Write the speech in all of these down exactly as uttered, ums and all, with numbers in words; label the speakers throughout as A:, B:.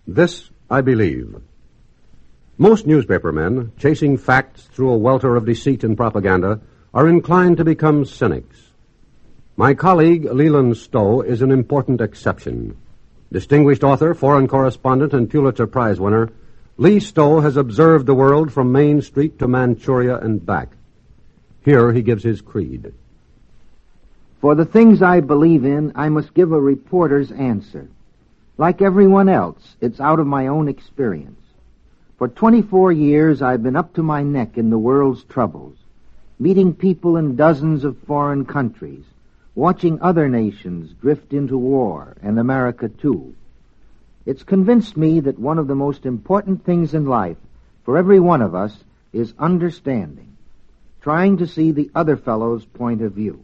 A: This I believe. Most newspapermen, chasing facts through a welter of deceit and propaganda, are inclined to become cynics. My colleague, Leland Stowe, is an important exception. Distinguished author, foreign correspondent, and Pulitzer Prize winner, Lee Stowe has observed the world from Main Street to Manchuria and back. Here he gives his creed.
B: For the things I believe in, I must give a reporter's answer. Like everyone else, it's out of my own experience. For twenty-four years, I've been up to my neck in the world's troubles, meeting people in dozens of foreign countries, watching other nations drift into war, and America too. It's convinced me that one of the most important things in life for every one of us is understanding, trying to see the other fellow's point of view.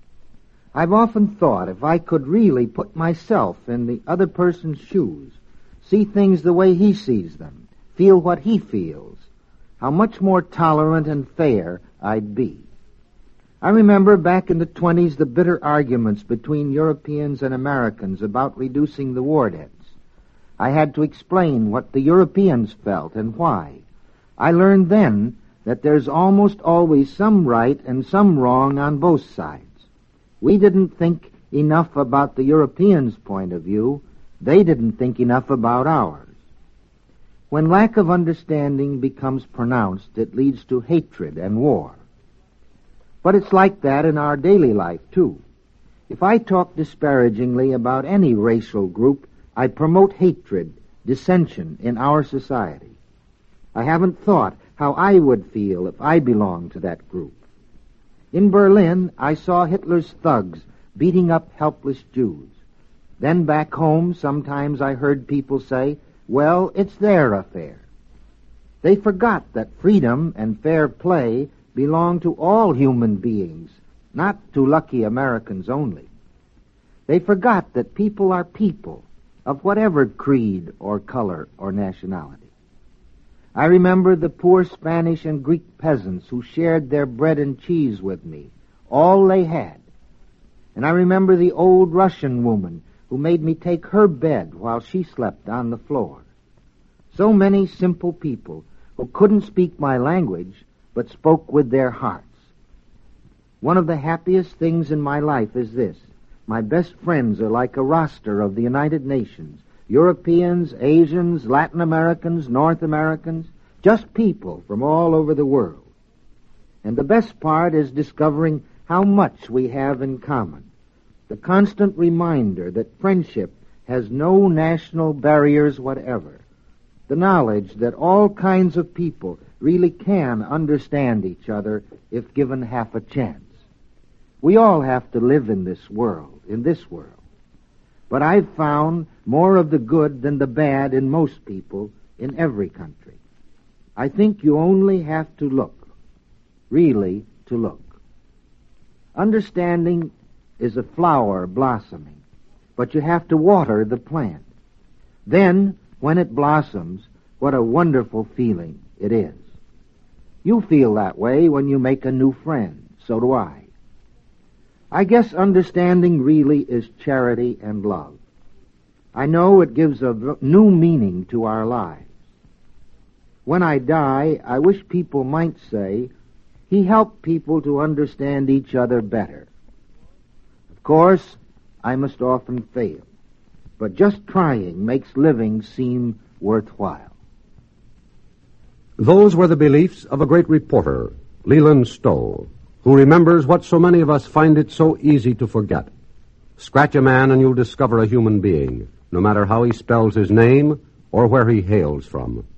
B: I've often thought if I could really put myself in the other person's shoes, see things the way he sees them, feel what he feels, how much more tolerant and fair I'd be. I remember back in the twenties the bitter arguments between Europeans and Americans about reducing the war debts. I had to explain what the Europeans felt and why. I learned then that there's almost always some right and some wrong on both sides. We didn't think enough about the Europeans' point of view. They didn't think enough about ours. When lack of understanding becomes pronounced, it leads to hatred and war. But it's like that in our daily life, too. If I talk disparagingly about any racial group, I promote hatred, dissension in our society. I haven't thought how I would feel if I belonged to that group. In Berlin, I saw Hitler's thugs beating up helpless Jews. Then back home, sometimes I heard people say, well, it's their affair. They forgot that freedom and fair play belong to all human beings, not to lucky Americans only. They forgot that people are people, of whatever creed or color or nationality. I remember the poor Spanish and Greek peasants who shared their bread and cheese with me, all they had. And I remember the old Russian woman who made me take her bed while she slept on the floor. So many simple people who couldn't speak my language, but spoke with their hearts. One of the happiest things in my life is this. My best friends are like a roster of the United Nations. Europeans, Asians, Latin Americans, North Americans, just people from all over the world. And the best part is discovering how much we have in common. The constant reminder that friendship has no national barriers whatever. The knowledge that all kinds of people really can understand each other if given half a chance. We all have to live in this world, in this world. But I've found more of the good than the bad in most people in every country. I think you only have to look, really to look. Understanding is a flower blossoming, but you have to water the plant. Then, when it blossoms, what a wonderful feeling it is. You feel that way when you make a new friend. So do I. I guess understanding really is charity and love. I know it gives a v- new meaning to our lives. When I die, I wish people might say, he helped people to understand each other better. Of course, I must often fail, but just trying makes living seem worthwhile.
A: Those were the beliefs of a great reporter, Leland Stowe, who remembers what so many of us find it so easy to forget. Scratch a man and you'll discover a human being, no matter how he spells his name or where he hails from.